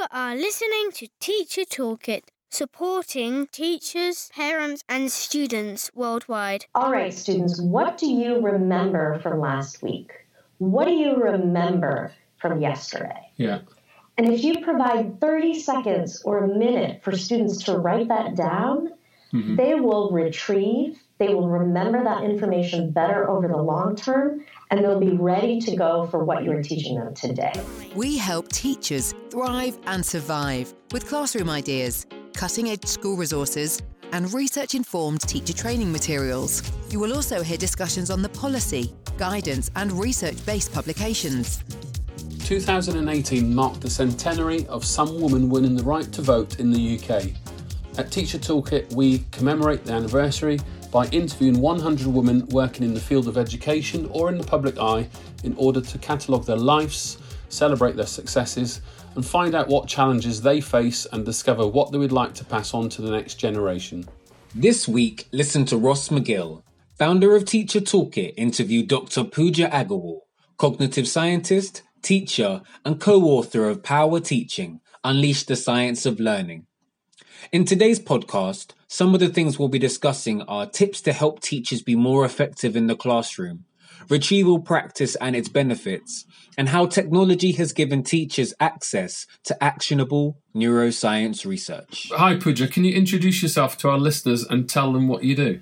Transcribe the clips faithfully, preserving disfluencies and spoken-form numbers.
You are listening to Teacher Toolkit, supporting teachers, parents, and students worldwide. All right, students, what do you remember from last week? What do you remember from yesterday? Yeah. And if you provide thirty seconds or a minute for students to write that down, mm-hmm. they will retrieve, they will remember that information better over the long term, and they'll be ready to go for what you're teaching them today. We help teachers thrive and survive with classroom ideas, cutting-edge school resources, and research-informed teacher training materials. You will also hear discussions on the policy, guidance, and research-based publications. two thousand eighteen marked the centenary of some women winning the right to vote in the U K. At Teacher Toolkit, we commemorate the anniversary by interviewing one hundred women working in the field of education or in the public eye in order to catalogue their lives, celebrate their successes, and find out what challenges they face and discover what they would like to pass on to the next generation. This week, listen to Ross McGill, founder of Teacher Toolkit, interview Doctor Pooja Agarwal, cognitive scientist, teacher, and co-author of Power Teaching, Unleash the Science of Learning. In today's podcast, some of the things we'll be discussing are tips to help teachers be more effective in the classroom, retrieval practice and its benefits, and how technology has given teachers access to actionable neuroscience research. Hi Pooja, can you introduce yourself to our listeners and tell them what you do?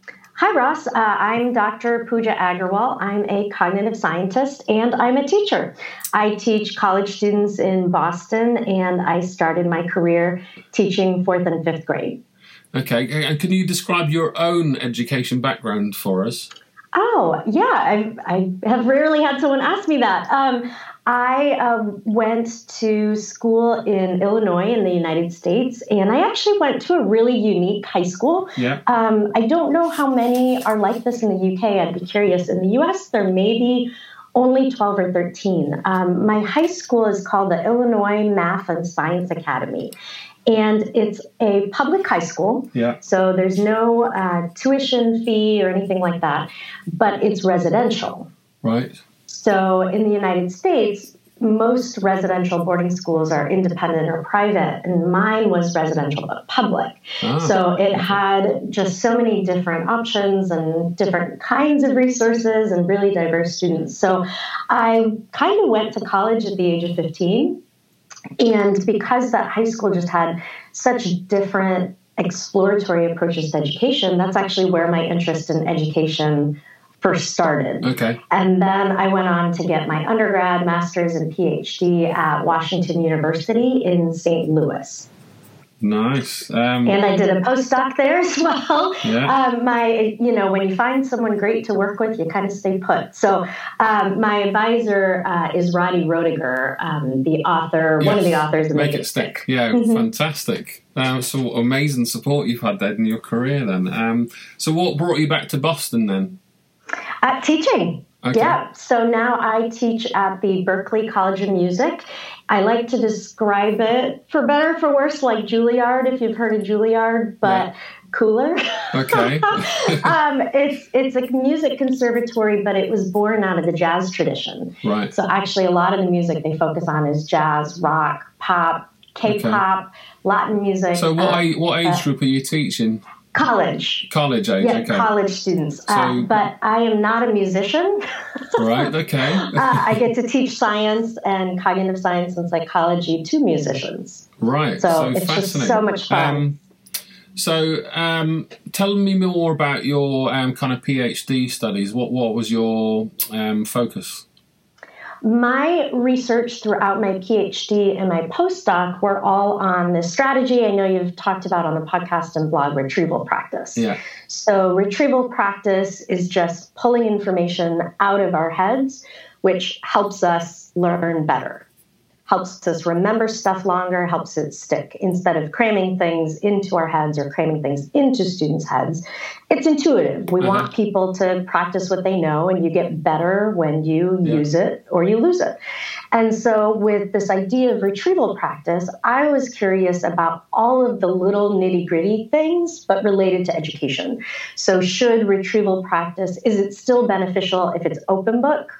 Hi Ross, uh, I'm Doctor Pooja Agarwal. I'm a cognitive scientist and I'm a teacher. I teach college students in Boston and I started my career teaching fourth and fifth grade. Okay, and can you describe your own education background for us? Oh, yeah, I, I have rarely had someone ask me that. Um, I uh, went to school in Illinois in the United States, and I actually went to a really unique high school. Yeah. Um, I don't know how many are like this in the U K. I'd be curious. In the U S, there may be only twelve or thirteen. Um, my high school is called the Illinois Math and Science Academy. And it's a public high school, yeah. So there's no uh, tuition fee or anything like that, but it's residential. Right. So in the United States, most residential boarding schools are independent or private, and mine was residential but public. Ah. So it had just so many different options and different kinds of resources and really diverse students. So I kind of went to college at the age of fifteen. And because that high school just had such different exploratory approaches to education, that's actually where my interest in education first started. Okay. And then I went on to get my undergrad, master's, and PhD at Washington University in Saint Louis. Nice. Um, and I did a postdoc there as well. Yeah. Um, my, you know, when you find someone great to work with, you kind of stay put. So um, my advisor uh, is Roddy Roediger, um, the author, yes. one of the authors of Make, Make It Stick. Stick. Yeah, mm-hmm. Fantastic. Um, some amazing support you've had there in your career then. Um, so what brought you back to Boston then? Uh, teaching. Okay. Yeah, so now I teach at the Berklee College of Music. I like to describe it, for better or for worse, like Juilliard, if you've heard of Juilliard, but yeah. cooler. Okay. um, it's it's a music conservatory, but it was born out of the jazz tradition. Right. So actually a lot of the music they focus on is jazz, rock, pop, K-pop, okay. Latin music. So what, uh, age, what age uh, group are you teaching? College. College age, yeah, okay. college students. So, uh, but I am not a musician. Right, okay. uh, I get to teach science and cognitive science and psychology to musicians. Right, so, so it's fascinating. Just so much fun. Um, so um, tell me more about your um, kind of PhD studies. What, what was your um, focus? My research throughout my PhD and my postdoc were all on this strategy I know you've talked about on the podcast and blog, retrieval practice. Yeah. So retrieval practice is just pulling information out of our heads, which helps us learn better, helps us remember stuff longer, helps it stick. Instead of cramming things into our heads or cramming things into students' heads, it's intuitive. We uh-huh. want people to practice what they know, and you get better when you yeah. use it or you lose it. And so with this idea of retrieval practice, I was curious about all of the little nitty-gritty things, but related to education. So should retrieval practice, is it still beneficial if it's open book?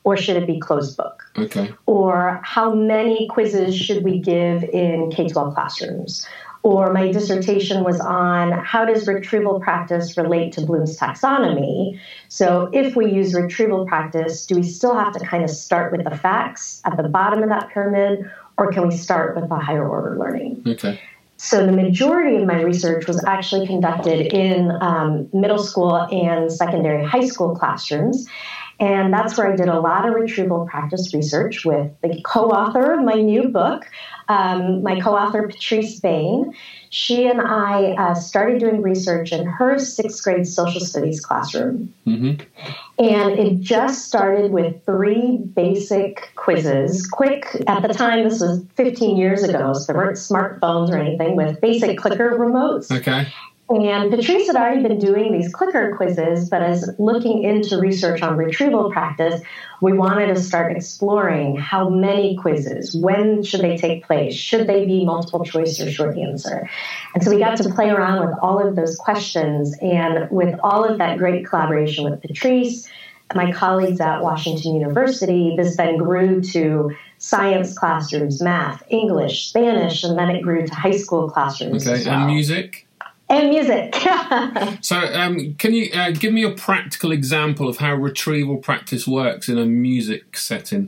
or should it be closed book? Okay. Or how many quizzes should we give in K twelve classrooms? Or my dissertation was on how does retrieval practice relate to Bloom's taxonomy? So if we use retrieval practice, do we still have to kind of start with the facts at the bottom of that pyramid, or can we start with the higher order learning? Okay. So the majority of my research was actually conducted in um, middle school and secondary high school classrooms. And that's where I did a lot of retrieval practice research with the co-author of my new book, um, my co-author, Patrice Bain. She and I uh, started doing research in her sixth grade social studies classroom. Mm-hmm. And it just started with three basic quizzes. Quick, at the time, this was fifteen years ago, so there weren't smartphones or anything, with basic clicker remotes. Okay. And Patrice had already been doing these clicker quizzes, but as looking into research on retrieval practice, we wanted to start exploring how many quizzes, when should they take place, should they be multiple choice or short answer. And so we got to play around with all of those questions, and with all of that great collaboration with Patrice, my colleagues at Washington University, this then grew to science classrooms, math, English, Spanish, and then it grew to high school classrooms. Okay, as well. And music? And music. So um, can you uh, give me a practical example of how retrieval practice works in a music setting?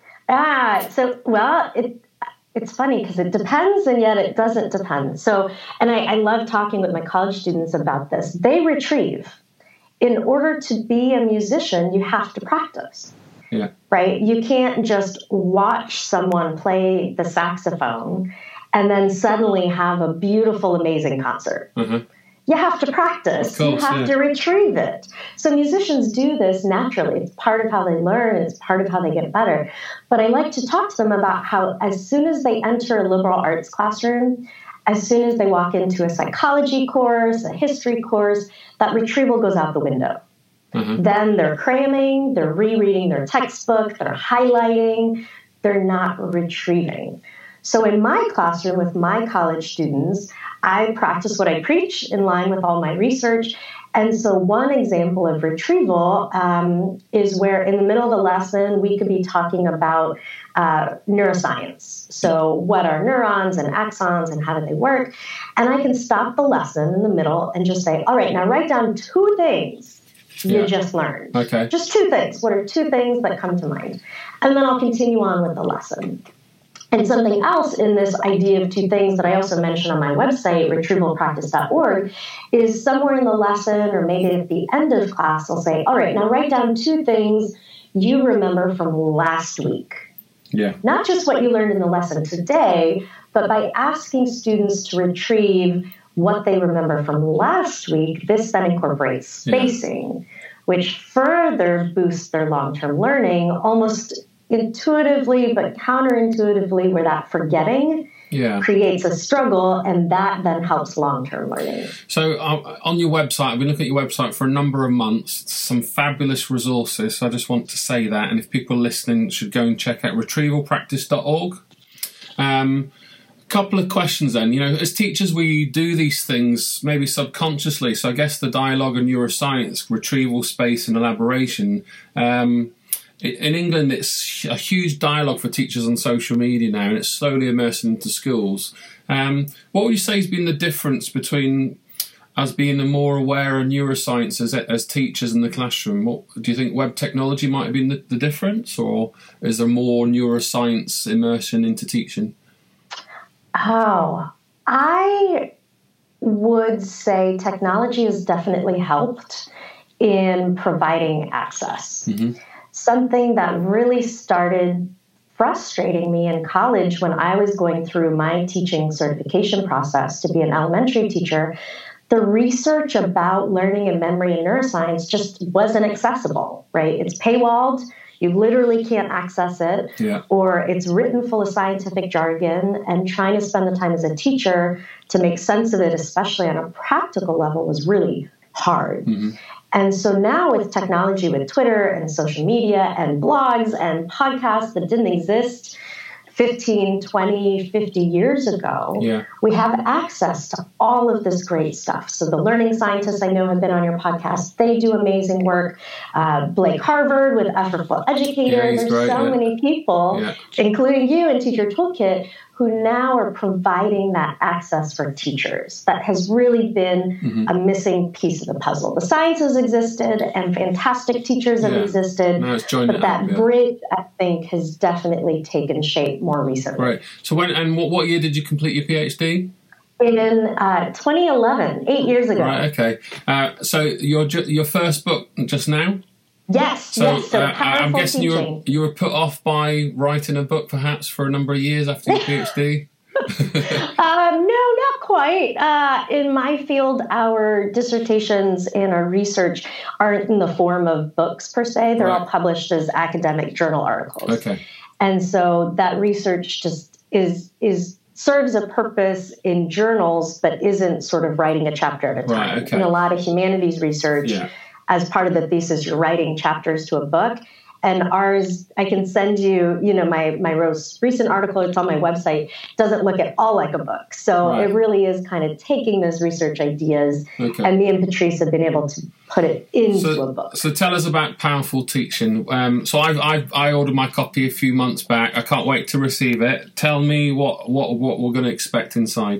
Ah, so, well, it, it's funny because it depends and yet it doesn't depend. So, and I, I love talking with my college students about this. They retrieve. In order to be a musician, you have to practice. Yeah. Right? You can't just watch someone play the saxophone and then suddenly have a beautiful, amazing concert. Mm-hmm. You have to practice. Course, you have yeah. to retrieve it. So musicians do this naturally. It's part of how they learn. It's part of how they get better. But I like to talk to them about how as soon as they enter a liberal arts classroom, as soon as they walk into a psychology course, a history course, that retrieval goes out the window. Mm-hmm. Then they're cramming, they're rereading their textbook, they're highlighting, they're not retrieving. So in my classroom with my college students, I practice what I preach in line with all my research. And so one example of retrieval um, is where in the middle of the lesson, we could be talking about uh, neuroscience. So what are neurons and axons and how do they work? And I can stop the lesson in the middle and just say, all right, now write down two things you yeah. just learned. Okay. Just two things. What are two things that come to mind? And then I'll continue on with the lesson. And something else in this idea of two things that I also mention on my website, retrieval practice dot org, is somewhere in the lesson or maybe at the end of class, I'll say, all right, now write down two things you remember from last week. Yeah. Not just what you learned in the lesson today, but by asking students to retrieve what they remember from last week, this then incorporates spacing, yeah. which further boosts their long-term learning almost intuitively but counterintuitively, where that forgetting yeah. creates a struggle, and that then helps long-term learning. So uh, on your website, I've been looking at your website for a number of months, some fabulous resources. So I just want to say that, and if people listening should go and check out retrieval practice dot org. Um, a couple of questions then. You know, as teachers, we do these things maybe subconsciously. So I guess the dialogue and neuroscience, retrieval, space, and elaboration. Um, In England, it's a huge dialogue for teachers on social media now, and it's slowly immersing into schools. Um, what would you say has been the difference between us being more aware of neuroscience as, as teachers in the classroom? What, do you think web technology might have been the, the difference, or is there more neuroscience immersion into teaching? Oh, I would say technology has definitely helped in providing access. Mm-hmm. Something that really started frustrating me in college when I was going through my teaching certification process to be an elementary teacher, the research about learning and memory and neuroscience just wasn't accessible, right? It's paywalled. You literally can't access it, yeah. or it's written full of scientific jargon, and trying to spend the time as a teacher to make sense of it, especially on a practical level, was really hard. Mm-hmm. And so now with technology, with Twitter and social media and blogs and podcasts that didn't exist fifteen, twenty, fifty years ago, Yeah. we have access to all of this great stuff. So the learning scientists I know have been on your podcast. They do amazing work. Uh, Blake Harvard with Effortful Educator. Yeah, he's There's great, so yeah. many people, Yeah. including you and Teacher Toolkit, who now are providing that access for teachers. That has really been Mm-hmm. a missing piece of the puzzle. The science has existed and fantastic teachers have Yeah. existed, Now it's joined but it that up, yeah. bridge, I think, has definitely taken shape more recently. Right. So when and what, what year did you complete your PhD? In uh, twenty eleven, eight years ago. Right. Okay. Uh, so your ju- your first book just now. Yes, So, yes. So uh, powerful I'm guessing you were, teaching. you were put off by writing a book perhaps for a number of years after your PhD? Um, no, not quite. Uh, in my field, our dissertations and our research aren't in the form of books per se. They're Right. all published as academic journal articles. Okay. And so that research just is is serves a purpose in journals, but isn't sort of writing a chapter at a time. Right, okay. In a lot of humanities research, Yeah. as part of the thesis, you're writing chapters to a book. And ours, I can send you, you know, my, my most recent article, it's on my website, doesn't look at all like a book. So Right. it really is kind of taking those research ideas, Okay. and me and Patrice have been able to put it into So, a book. so tell us about Powerful Teaching. Um, so I've, I've, I ordered my copy a few months back. I can't wait to receive it. Tell me what, what, what we're going to expect inside.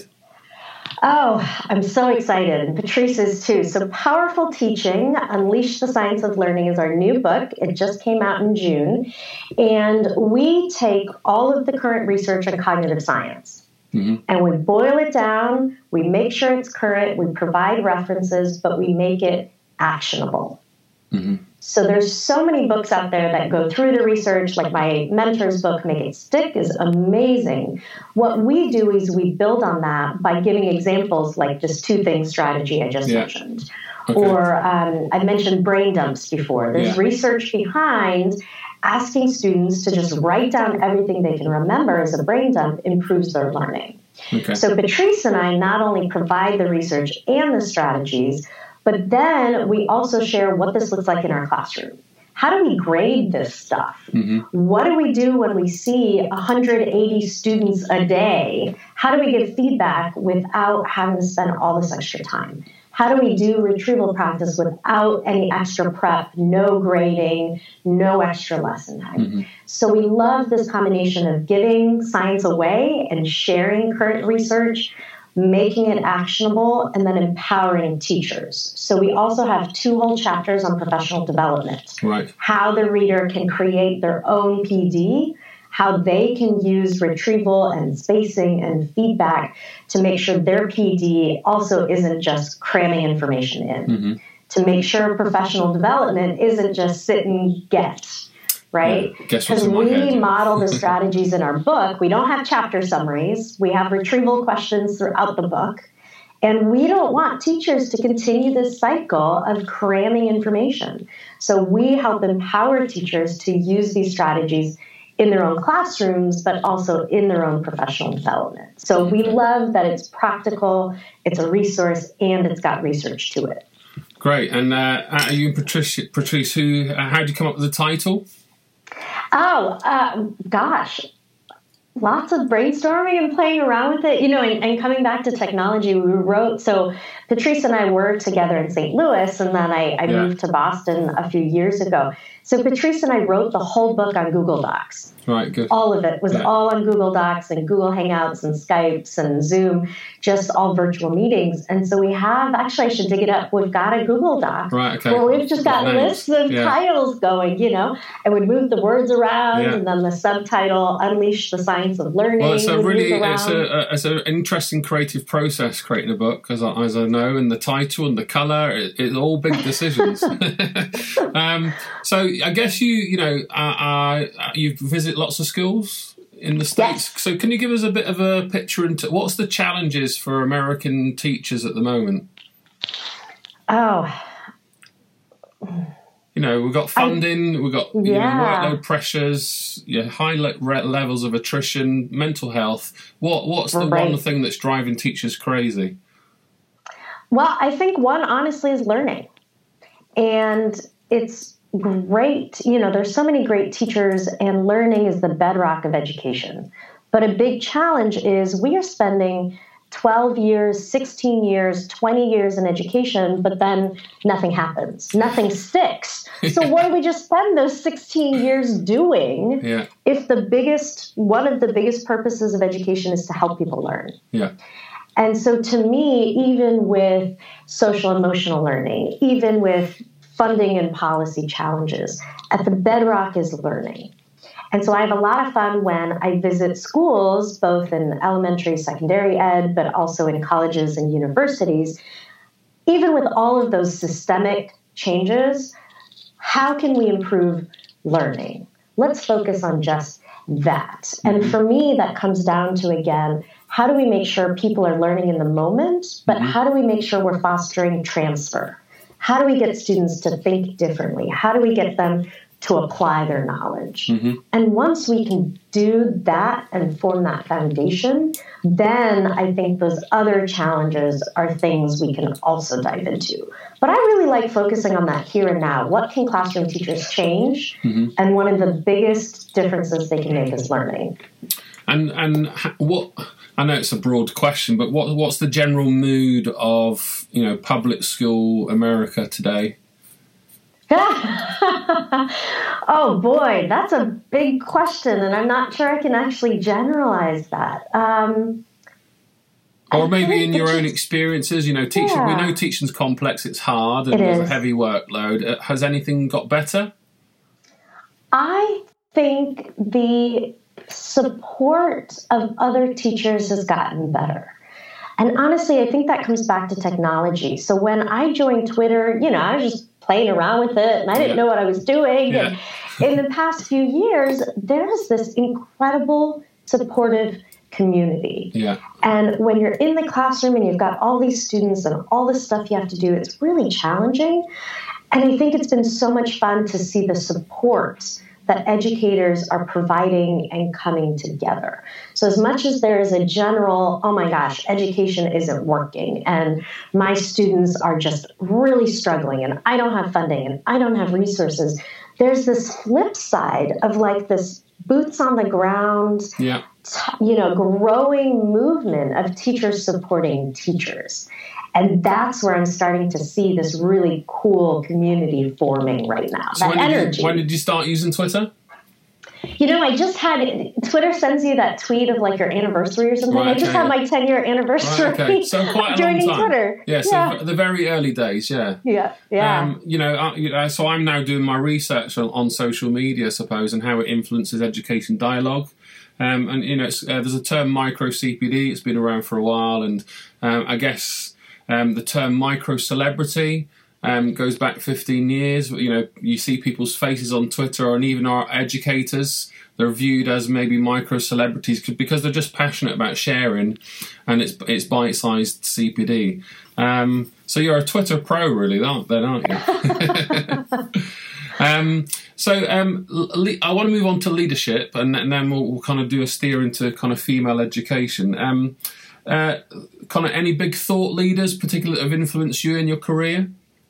Oh, I'm so excited. And Patrice is too. So Powerful Teaching, Unleash the Science of Learning is our new book. It just came out in June. And we take all of the current research on cognitive science Mm-hmm. and we boil it down. We make sure it's current. We provide references, but we make it actionable. Mm-hmm. So there's so many books out there that go through the research, like my mentor's book, Make It Stick, is amazing. What we do is we build on that by giving examples like this two-thing strategy I just Yeah. mentioned. Okay. Or um, I mentioned brain dumps before. There's Yeah. research behind asking students to just write down everything they can remember as a brain dump improves their learning. Okay. So Patrice and I not only provide the research and the strategies, but then we also share what this looks like in our classroom. How do we grade this stuff? Mm-hmm. What do we do when we see one hundred eighty students a day? How do we give feedback without having to spend all this extra time? How do we do retrieval practice without any extra prep, no grading, no extra lesson time? Mm-hmm. So we love this combination of giving science away and sharing current research, making it actionable, and then empowering teachers. So we also have two whole chapters on professional development. Right. How the reader can create their own P D, how they can use retrieval and spacing and feedback to make sure their P D also isn't just cramming information in. Mm-hmm. To make sure professional development isn't just sit and get. Right? Yeah, guess what's Because in my we head. model the strategies in our book. We don't have chapter summaries. We have retrieval questions throughout the book. And we don't want teachers to continue this cycle of cramming information. So we help empower teachers to use these strategies in their own classrooms, but also in their own professional development. So we love that it's practical, it's a resource, and it's got research to it. Great. And uh, are you and Patrice, Patrice who, uh, how did you come up with the title? Oh, uh, gosh. Lots of brainstorming and playing around with it, you know, and, and coming back to technology, we wrote, so Patrice and I were together in Saint Louis, and then I, I Yeah. moved to Boston a few years ago. So Patrice and I wrote the whole book on Google Docs. Right, good. All of it was Yeah. all on Google Docs and Google Hangouts and Skypes and Zoom, just all virtual meetings. And so we have, actually, I should dig it up. We've got a Google Doc Right, okay. where we've just got Names. lists of Yeah. titles going, you know, and we'd move the words around, Yeah. and then the subtitle, Unleash the Science of Learning. Well, it's a would really, move it's around. a, a it's an interesting creative process creating a book, as I, as I know, and the title and the colour, it, it's all big decisions. um, so I guess you, you know, uh, uh, you visit lots of schools in the States. Yes. So can you give us a bit of a picture into what's the challenges for American teachers at the moment? Oh, You know, we've got funding, we've got you Yeah. know, workload pressures, you know, high le- re- levels of attrition, mental health. What What's the Right. one thing that's driving teachers crazy? well, I think one, honestly, is learning. And it's great, you know, there's so many great teachers, and learning is the bedrock of education. But a big challenge is we are spending twelve years, sixteen years, twenty years in education, but then nothing happens. Nothing sticks. So what do we just spend those sixteen years doing yeah. if the biggest, one of the biggest purposes of education is to help people learn? Yeah. And so to me, even with social emotional learning, even with funding and policy challenges, at the bedrock is learning. And so I have a lot of fun when I visit schools, both in elementary, secondary ed, but also in colleges and universities. Even with all of those systemic changes, how can we improve learning? Let's focus on just that. And for me, that comes down to, again, how do we make sure people are learning in the moment, but how do we make sure we're fostering transfer? How do we get students to think differently? How do we get them to apply their knowledge? Mm-hmm. And once we can do that and form that foundation, then I think those other challenges are things we can also dive into. But I really like focusing on that here and now. What can classroom teachers change? Mm-hmm. And one of the biggest differences they can make is learning. And and what, I know it's a broad question, but what what's the general mood of, you know, public school America today? Oh boy, that's a big question, and I'm not sure I can actually generalize that. Um, or maybe in your own experiences, you know, teaching. Yeah. We know teaching's complex; it's hard, and it there's is. a heavy workload. Has anything got better? I think the support of other teachers has gotten better. And honestly, I think that comes back to technology. So when I joined Twitter, you know, I was just playing around with it and I didn't yeah. know what I was doing. Yeah. And in the past few years, there's this incredible supportive community. Yeah. And when you're in the classroom and you've got all these students and all this stuff you have to do, it's really challenging. And I think it's been so much fun to see the support that educators are providing and coming together. So as much as there is a general, oh my gosh, education isn't working and my students are just really struggling and I don't have funding and I don't have resources, there's this flip side of like this boots on the ground, yeah. t- you know, growing movement of teachers supporting teachers. And that's where I'm starting to see this really cool community forming right now. So that when did, energy. You, when did you start using Twitter? You know, I just had, Twitter sends you that tweet of like your anniversary or something. Right, I just okay. had my ten-year anniversary right, okay. So quite a joining long time. Twitter. Yeah, so yeah. the very early days, yeah. Yeah, yeah. Um, you know, I, you know, so I'm now doing my research on, on social media, I suppose, and how it influences education dialogue. Um, and, you know, it's, uh, there's a term micro-C P D. It's been around for a while. And um, I guess... Um, the term micro-celebrity um, goes back fifteen years. You know, you see people's faces on Twitter, and even our educators, they're viewed as maybe micro-celebrities because they're just passionate about sharing, and it's it's bite-sized C P D. Um, so you're a Twitter pro, really, aren't then, aren't you? um, so um, le- I want to move on to leadership, and, and then we'll, we'll kind of do a steer into kind of female education. Um, Uh, kind of any big thought leaders, particularly that have influenced you in your career?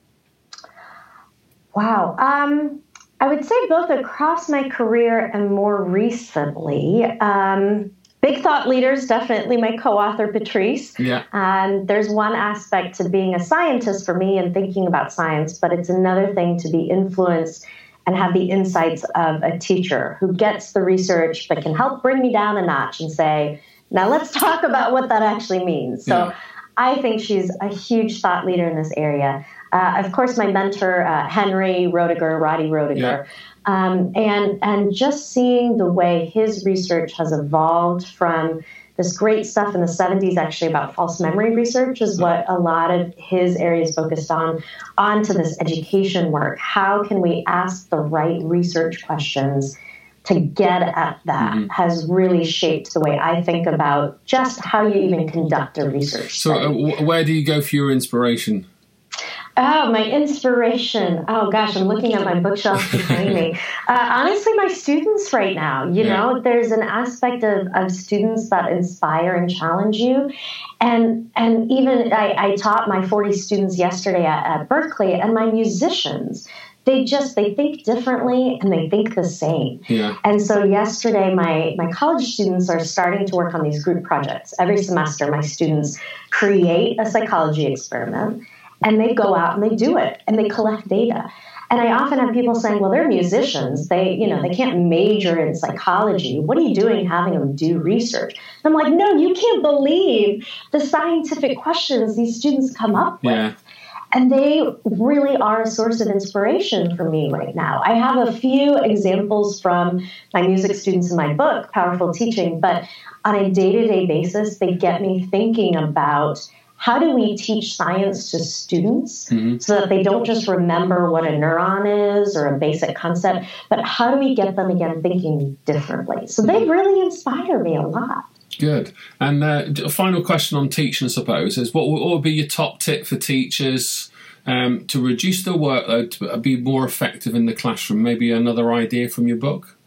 Wow. Um, I would say both across my career and more recently. Um, big thought leaders, definitely my co-author, Patrice. Yeah. Um, there's one aspect to being a scientist for me and thinking about science, but it's another thing to be influenced and have the insights of a teacher who gets the research but can help bring me down a notch and say, now let's talk about what that actually means. So yeah. I think she's a huge thought leader in this area. Uh, of course, my mentor, uh, Henry Roediger, Roddy Roediger, yeah. um, and, and just seeing the way his research has evolved from this great stuff in the seventies, actually about false memory research is what a lot of his areas focused on, onto this education work. How can we ask the right research questions to get at that mm-hmm. has really shaped the way I think about just how you even conduct a research study. So uh, w- where do you go for your inspiration? Oh, my inspiration. Oh, gosh, I'm looking at my bookshelf behind me. Uh, honestly, my students right now, you yeah. know, there's an aspect of, of students that inspire and challenge you. And and even I, I taught my forty students yesterday at, at Berkeley, and my musicians, they just, they think differently and they think the same. Yeah. And so yesterday, my, my college students are starting to work on these group projects. Every semester, my students create a psychology experiment and they go out and they do it and they collect data. And I often have people saying, well, they're musicians. They, you know, they can't major in psychology. What are you doing having them do research? And I'm like, no, you can't believe the scientific questions these students come up with. Yeah. And they really are a source of inspiration for me right now. I have a few examples from my music students in my book, Powerful Teaching, but on a day-to-day basis, they get me thinking about how do we teach science to students mm-hmm. so that they don't just remember what a neuron is or a basic concept, but how do we get them, again, thinking differently? So they really inspire me a lot. Good. And uh, a final question on teaching, I suppose, is what would be your top tip for teachers um, to reduce their workload, to be more effective in the classroom? Maybe another idea from your book?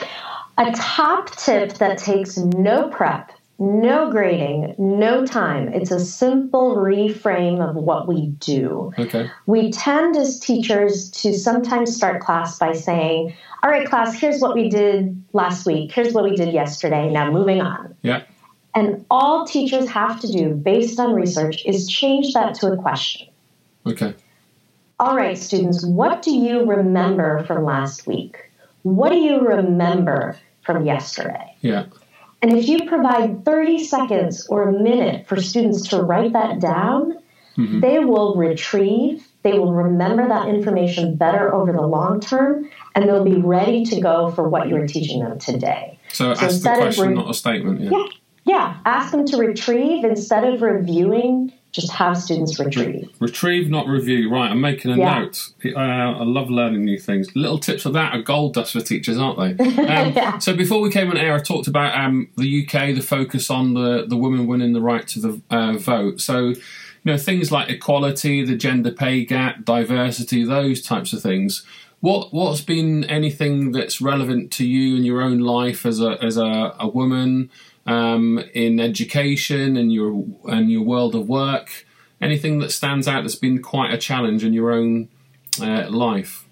A top tip that takes no prep, no grading, no time. It's a simple reframe of what we do. Okay. We tend as teachers to sometimes start class by saying, all right, class, here's what we did last week. Here's what we did yesterday. Now moving on. Yeah. And all teachers have to do, based on research, is change that to a question. Okay. All right, students, what do you remember from last week? What do you remember from yesterday? Yeah. And if you provide thirty seconds or a minute for students to write that down, mm-hmm. they will retrieve, they will remember that information better over the long term, and they'll be ready to go for what you were teaching them today. So, so ask the question, re- not a statement. Yeah. yeah. Yeah. Ask them to retrieve instead of reviewing. Just have students retrieve. Retrieve, not review. Right, I'm making a yeah. note. Uh, I love learning new things. Little tips of that are gold dust for teachers, aren't they? Um, yeah. So before we came on air, I talked about um, the U K, the focus on the, the women winning the right to the uh, vote. So, you know, things like equality, the gender pay gap, diversity, those types of things. What what's been anything that's relevant to you in your own life as a as a, a woman? Um, in education and your and your world of work, anything that stands out that's been quite a challenge in your own uh, life?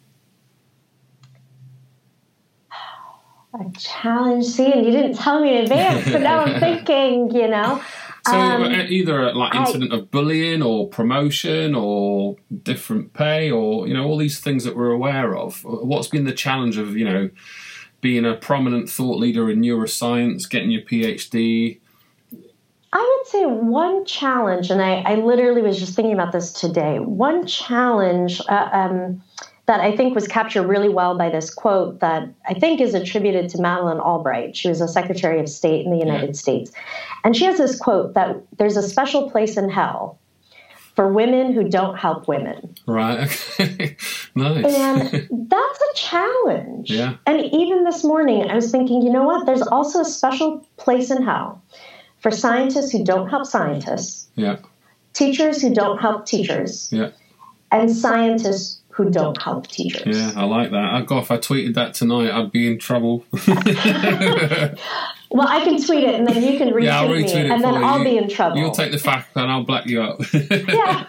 A challenge? See, and you didn't tell me in advance, so now I'm thinking, you know. So um, either like incident I, of bullying or promotion or different pay or, you know, all these things that we're aware of. What's been the challenge of, you know, being a prominent thought leader in neuroscience, getting your PhD? I would say one challenge, and I, I literally was just thinking about this today, one challenge uh, um, that I think was captured really well by this quote that I think is attributed to Madeleine Albright. She was a Secretary of State in the United yeah. States. And she has this quote that there's a special place in hell for women who don't help women. Right, okay. Nice. And that's a challenge. Yeah. And even this morning, I was thinking, you know what? There's also a special place in hell for scientists who don't help scientists. Yeah. Teachers who don't help teachers. Yeah. And scientists who don't help teachers. Yeah, I like that. I God, if I tweeted that tonight, I'd be in trouble. Well, I can tweet it, and then you can retweet, yeah, I'll retweet me, it and then you. I'll be in trouble. You'll take the fact, and I'll black you up. Yeah.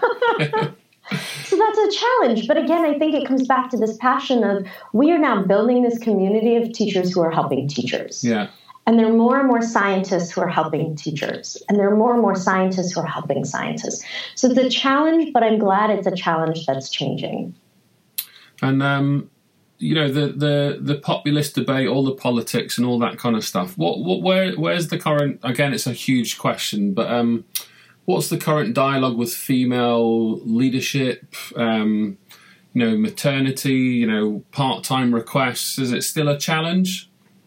So that's a challenge. But again, I think it comes back to this passion of we are now building this community of teachers who are helping teachers. Yeah. And there are more and more scientists who are helping teachers. And there are more and more scientists who are helping scientists. So it's a challenge, but I'm glad it's a challenge that's changing. And, um, you know, the, the, the populist debate, all the politics and all that kind of stuff. What what where where's the current, again, it's a huge question, but um, what's the current dialogue with female leadership, um, you know, maternity, you know, part-time requests? Is it still a challenge?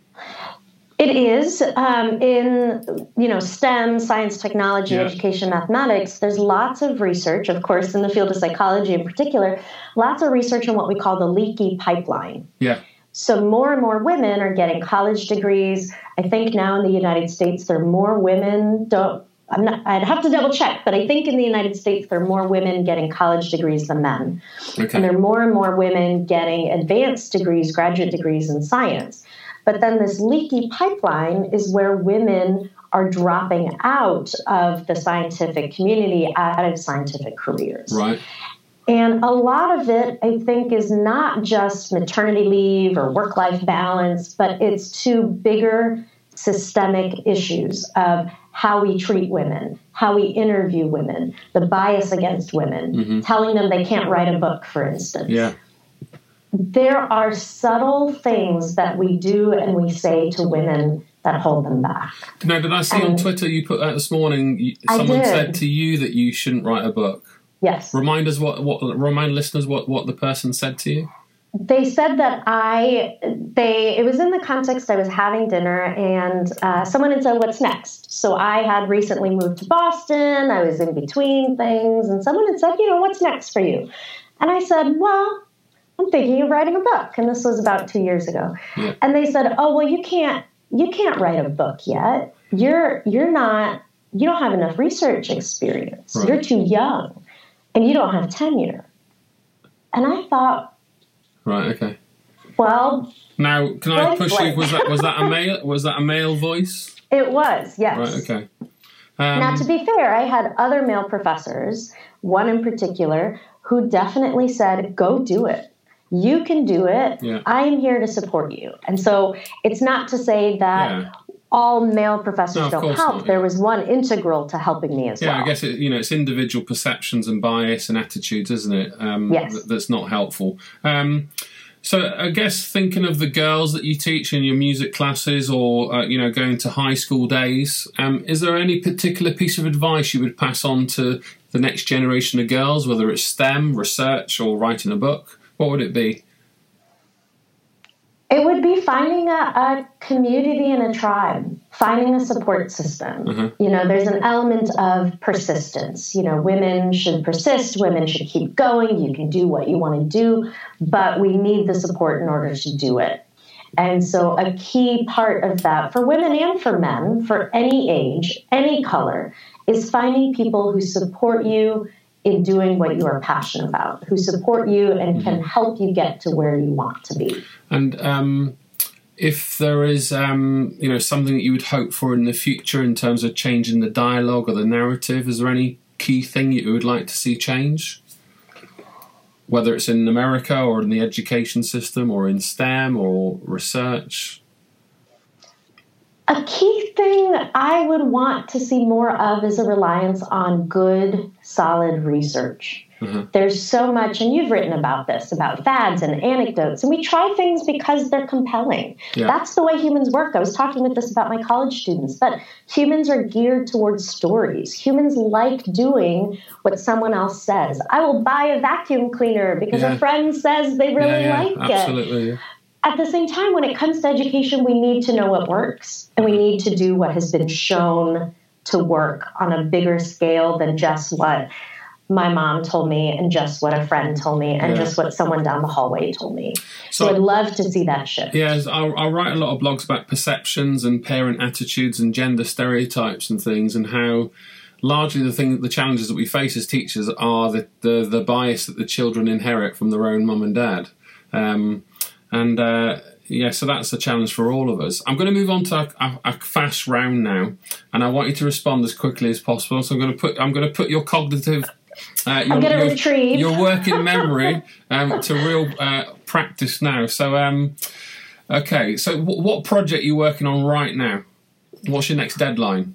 It is. Um, in, you know, STEM, science, technology, yeah. education, mathematics, there's lots of research, of course, in the field of psychology in particular, lots of research on what we call the leaky pipeline. Yeah. So more and more women are getting college degrees. I think now in the United States, there are more women, don't, I'm not, I'd have to double check, but I think in the United States, there are more women getting college degrees than men. Okay. And there are more and more women getting advanced degrees, graduate degrees in science. But then this leaky pipeline is where women are dropping out of the scientific community, out of scientific careers. Right. And a lot of it, I think, is not just maternity leave or work-life balance, but it's to bigger systemic issues of how we treat women, how we interview women, the bias against women, mm-hmm. telling them they can't write a book, for instance. Yeah. There are subtle things that we do and we say to women that hold them back. Now, did I see and on Twitter you put that this morning? You, someone said to you that you shouldn't write a book. Yes. Remind us what, what remind listeners what, what the person said to you. They said that I, they, it was in the context I was having dinner, and uh, someone had said, "What's next?" So I had recently moved to Boston. I was in between things, and someone had said, "You know, what's next for you?" And I said, "Well, I'm thinking of writing a book." And this was about two years ago. Yeah. And they said, "Oh, well, you can't, you can't write a book yet. You're, you're not, you don't have enough research experience. Right. You're too young, and you don't have tenure." And I thought, right, okay. Well, now can I push you? Was that was that a male? Was that a male voice? It was, yes. Right, okay. Um, now, to be fair, I had other male professors, one in particular, who definitely said, "Go do it. You can do it. Yeah. I am here to support you." And so it's not to say that yeah. all male professors no, don't help. Not, yeah. There was one integral to helping me as yeah, well. Yeah, I guess it, you know it's individual perceptions and bias and attitudes, isn't it? Um, yes. Th- that's not helpful. Um, so I guess thinking of the girls that you teach in your music classes, or uh, you know, going to high school days, um, is there any particular piece of advice you would pass on to the next generation of girls, whether it's STEM, research, or writing a book? What would it be? It would be finding a, a community and a tribe, finding a support system. Mm-hmm. You know, there's an element of persistence. You know, women should persist, women should keep going, you can do what you want to do, but we need the support in order to do it. And so a key part of that for women and for men, for any age, any color, is finding people who support you in doing what you are passionate about, who support you and can help you get to where you want to be. And um, if there is, um, you know, something that you would hope for in the future in terms of changing the dialogue or the narrative, is there any key thing you would like to see change? Whether it's in America or in the education system or in STEM or research? A key thing I would want to see more of is a reliance on good, solid research. Mm-hmm. There's so much, and you've written about this, about fads and anecdotes, and we try things because they're compelling. Yeah. That's the way humans work. I was talking with this about my college students, but humans are geared towards stories. Humans like doing what someone else says. I will buy a vacuum cleaner because yeah. a friend says they really yeah, yeah, like absolutely, it. Absolutely, yeah. At the same time, when it comes to education, we need to know what works, and we need to do what has been shown to work on a bigger scale than just what my mom told me and just what a friend told me and yeah. just what someone down the hallway told me. So, so I'd love to see that shift. Yes, I'll, I'll write a lot of blogs about perceptions and parent attitudes and gender stereotypes and things, and how largely the thing, the challenges that we face as teachers are the, the, the bias that the children inherit from their own mum and dad. Um, And, uh, yeah, so that's a challenge for all of us. I'm going to move on to a, a, a fast round now, and I want you to respond as quickly as possible. So I'm going to put I'm going to put your cognitive, uh, your, I'm going to your, retrieve your working memory um, to real uh, practice now. So, um, okay, so w- what project are you working on right now? What's your next deadline?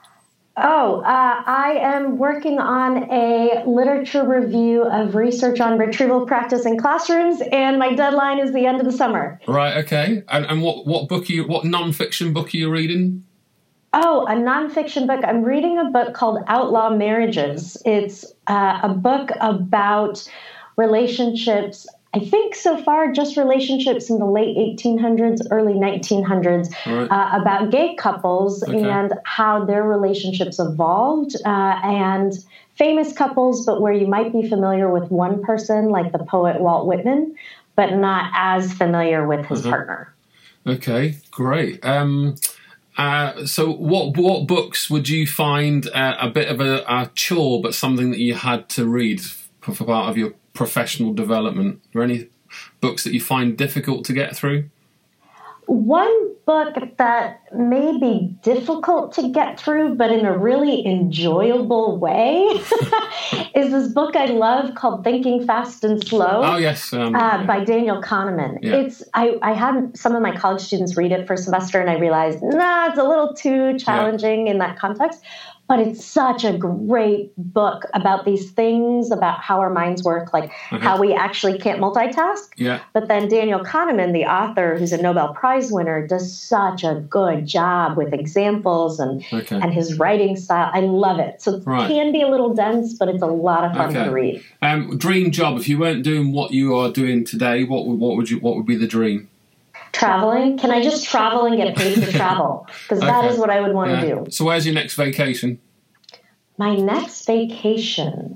Oh, uh, I am working on a literature review of research on retrieval practice in classrooms, and my deadline is the end of the summer. Right, okay. And, and what, what book are you, what non-fiction book are you reading? Oh, a nonfiction book. I'm reading a book called Outlaw Marriages. It's uh, a book about relationships, I think so far just relationships in the late eighteen hundreds, early nineteen hundreds, right. uh, about gay couples okay. and how their relationships evolved, uh, and famous couples, but where you might be familiar with one person, like the poet Walt Whitman, but not as familiar with his uh-huh. partner. Okay, great. Um, uh, so what what books would you find uh, a bit of a, a chore, but something that you had to read for, for part of your professional development? Are there any books that you find difficult to get through? One book that may be difficult to get through, but in a really enjoyable way, is this book I love called Thinking Fast and Slow. Oh, yes. Um, uh, yeah. By Daniel Kahneman. Yeah. It's I, I had some of my college students read it for a semester, and I realized, nah, it's a little too challenging yeah. in that context. But it's such a great book about these things, about how our minds work, like uh-huh. how we actually can't multitask. Yeah. But then Daniel Kahneman, the author, who's a Nobel Prize winner, does such a good job with examples and okay. and his writing style. I love it. So it right. can be a little dense, but it's a lot of fun okay. to read. Um, dream job. If you weren't doing what you are doing today, what would what would you what would be the dream? Traveling. Can I just travel and get paid to travel? Because okay. that is what I would want to yeah. do. So where's your next vacation? My next vacation.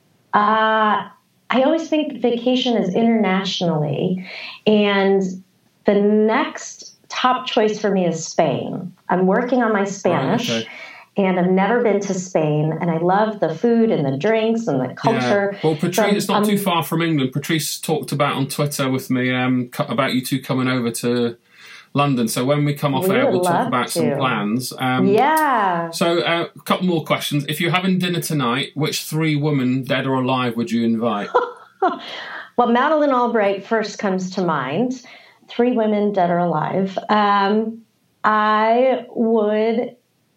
Uh, I always think vacation is internationally. And the next top choice for me is Spain. I'm working on my Spanish. Right, okay. And I've never been to Spain, and I love the food and the drinks and the culture. Yeah. Well, Patrice, so it's not um, too far from England. Patrice talked about on Twitter with me um, about you two coming over to London. So when we come off we air, we'll talk about to. some plans. Um, yeah. So uh, a couple more questions. If you're having dinner tonight, which three women, dead or alive, would you invite? Well, Madeleine Albright first comes to mind. Three women, dead or alive. Um, I would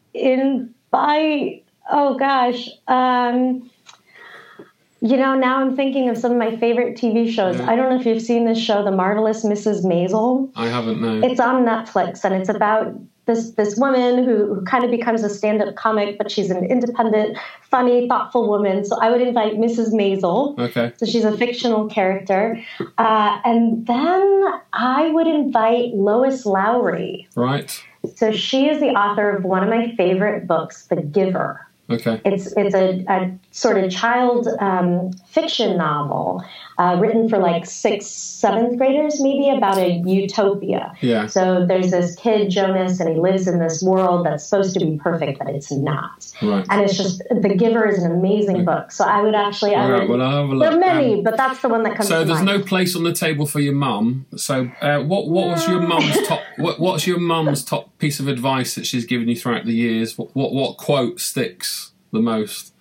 invite, oh gosh, um, you know, now I'm thinking of some of my favorite T V shows. Yeah. I don't know if you've seen this show, The Marvelous Missus Maisel. I haven't, no. It's on Netflix, and it's about this this woman who, who kind of becomes a stand-up comic, but she's an independent, funny, thoughtful woman. So I would invite Missus Maisel. Okay. So she's a fictional character. Uh, and then I would invite Lois Lowry. Right. So she is the author of one of my favorite books, The Giver. Okay. It's it's a, a sort of child um, fiction novel uh, written for like sixth, seventh graders, maybe, about a utopia. Yeah. So there's this kid, Jonas, and he lives in this world that's supposed to be perfect, but it's not. Right. And it's just, The Giver is an amazing book. So I would actually, I All right, would, well, I'll have a look. there are many, um, but that's the one that comes so to mind. So there's no place on the table for your mum. So uh, what what was your mum's top? What, what's your mum's top piece of advice that she's given you throughout the years? What what, what quote sticks the most?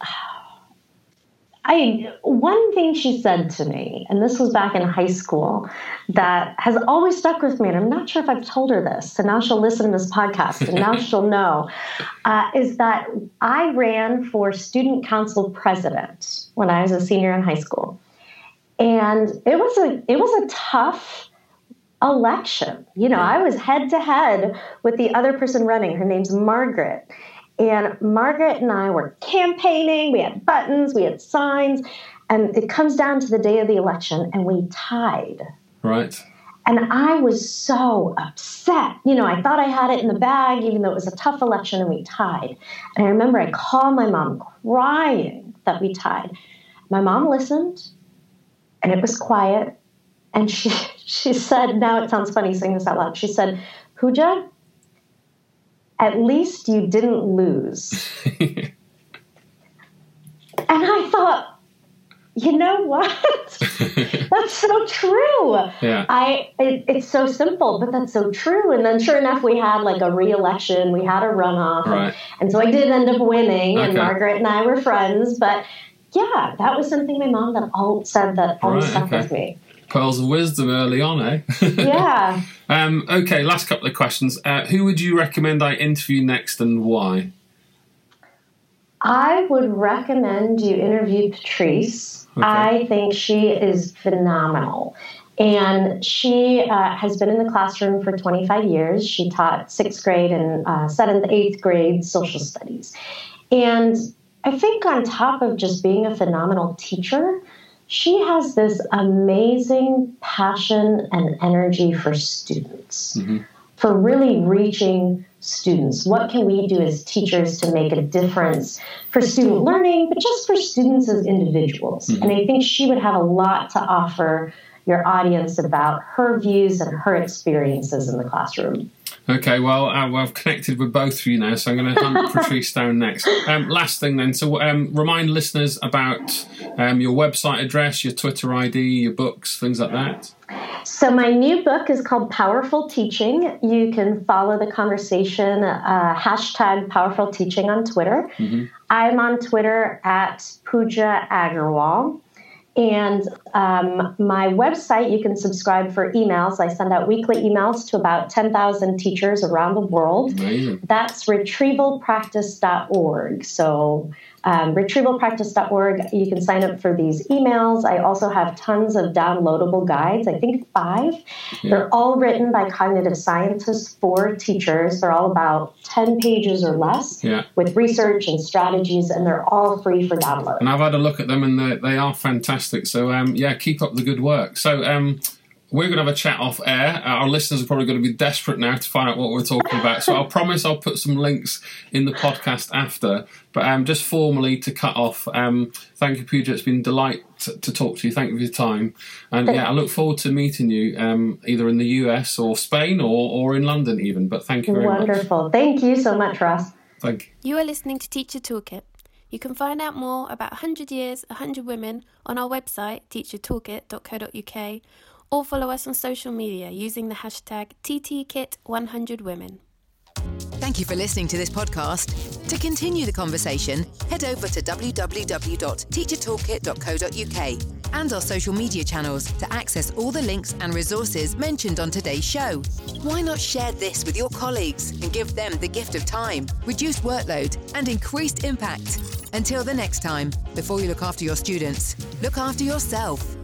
I one thing she said to me, and this was back in high school, that has always stuck with me, and I'm not sure if I've told her this, and now she'll listen to this podcast, and now she'll know, uh, is that I ran for student council president when I was a senior in high school. And it was a it was a tough election. You know, I was head to head with the other person running. Her name's Margaret. And Margaret and I were campaigning. We had buttons, we had signs, and it comes down to the day of the election, and we tied. Right. And I was so upset. You know, I thought I had it in the bag, even though it was a tough election, and we tied. And I remember I called my mom crying that we tied. My mom listened, and it was quiet. And she she said, now it sounds funny saying this out loud, she said, Pooja, at least you didn't lose. And I thought, you know what? That's so true. Yeah. I it, it's so simple, but that's so true. And then sure enough, we had like a re-election. We had a runoff. Right. And, and so I did end up winning, okay. and Margaret and I were friends. But yeah, that was something my mom that all said that always right, stuck okay. with me. Pearls of wisdom early on, eh? Yeah. um, okay, last couple of questions. Uh, who would you recommend I interview next, and why? I would recommend you interview Patrice. Okay. I think she is phenomenal. And she uh, has been in the classroom for twenty-five years. She taught sixth grade and uh, seventh, eighth grade social studies. And I think on top of just being a phenomenal teacher, she has this amazing passion and energy for students, mm-hmm. for really reaching students. What can we do as teachers to make a difference for student learning, but just for students as individuals? Mm-hmm. And I think she would have a lot to offer your audience about her views and her experiences in the classroom. Okay, well, uh, well, I've connected with both of you now, so I'm going to hunt Patrice down next. Um, last thing then, so um, remind listeners about um, your website address, your Twitter I D, your books, things like that. So my new book is called Powerful Teaching. You can follow the conversation, uh, hashtag Powerful Teaching on Twitter. Mm-hmm. I'm on Twitter at Pooja Agarwal. And um, my website, you can subscribe for emails. I send out weekly emails to about ten thousand teachers around the world. Amazing. That's retrieval practice dot org. So um, retrieval practice dot org, you can sign up for these emails. I also have tons of downloadable guides, I think five. Yeah. They're all written by cognitive scientists for teachers. They're all about ten pages or less yeah. with research and strategies, and they're all free for download. And I've had a look at them, and they, they are fantastic. So, um, yeah, keep up the good work. So, um, we're going to have a chat off air. Our listeners are probably going to be desperate now to find out what we're talking about. So I'll promise I'll put some links in the podcast after. But um, just formally to cut off, um, thank you, Pooja. It's been a delight to, to talk to you. Thank you for your time. And yeah, I look forward to meeting you um, either in the U S or Spain or, or in London even. But thank you very Wonderful. much. Wonderful. Thank you so much, Ross. Thank you. You are listening to Teacher Toolkit. You can find out more about one hundred years, one hundred women on our website, teacher toolkit dot co dot uk, or follow us on social media using the hashtag T T Kit one hundred women. Thank you for listening to this podcast. To continue the conversation, head over to w w w dot teacher toolkit dot co dot uk and our social media channels to access all the links and resources mentioned on today's show. Why not share this with your colleagues and give them the gift of time, reduced workload, and increased impact? Until the next time, before you look after your students, look after yourself.